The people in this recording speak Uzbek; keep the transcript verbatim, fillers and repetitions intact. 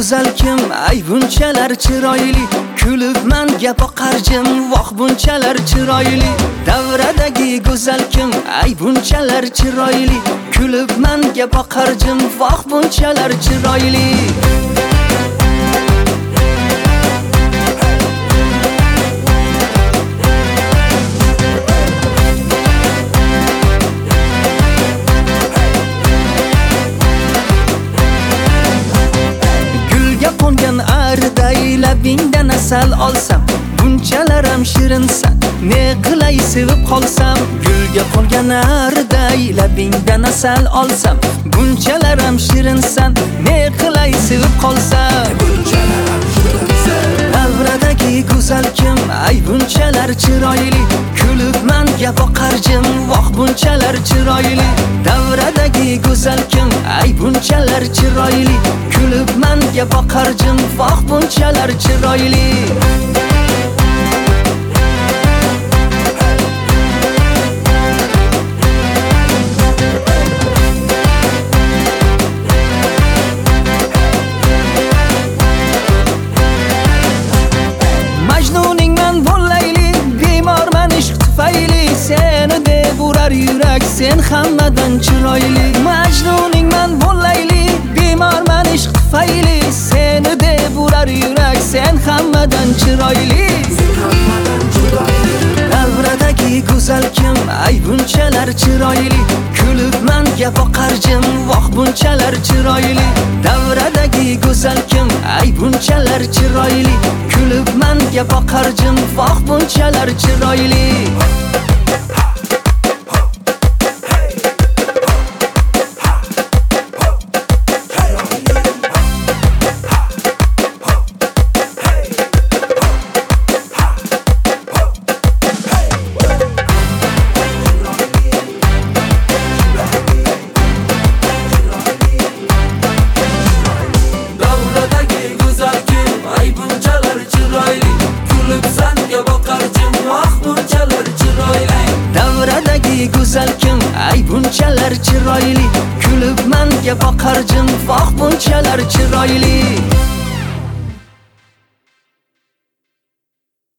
go'zal kim, ay bunchalar chiroyli, kulib menga boqarjim, voh bunchalar chiroyli. Davradagi go'zal kim, ay bunchalar chiroyli, kulib menga boqarjim, voh bunchalar chiroyli. Ariday labingdan asal olsam, bunchalar ham shirinsan, ne qilay sevib qolsam. Gulga qolgan ariday labingdan asal olsam, bunchalar ham shirinsan, ne qilay sevib qolsam. Davradagi go'zal kim, ay bunchalar chiroyli, kulib menga boqarjim, voh bunchalar chiroyli. Davradagi go'zal kim, ay bunchalar chiroyli, kulib menga boqarjim, voh bunchalar chiroyli. Majnuning men bo'llayli, bemorman ishq tufayli, seni deb urar yurak, sen hammadan chiroyli. Majnuning men bo'llayli, bemorman ishq tufayli, seni deb urar yurak, sen hammadan chiroyli. Davradagi go'zal kim, ay bunchalar chiroyli, kulib menga boqarjim, voh bunchalar chiroyli. Davradagi go'zal kim, ay bunchalar chiroyli, kulib menga boqarjim, voh bunchalar chiroyli. Davradagi go'zal kim, ay bunchalar chiroyli, kulib menga boqarjim, voh bunchalar chiroyli.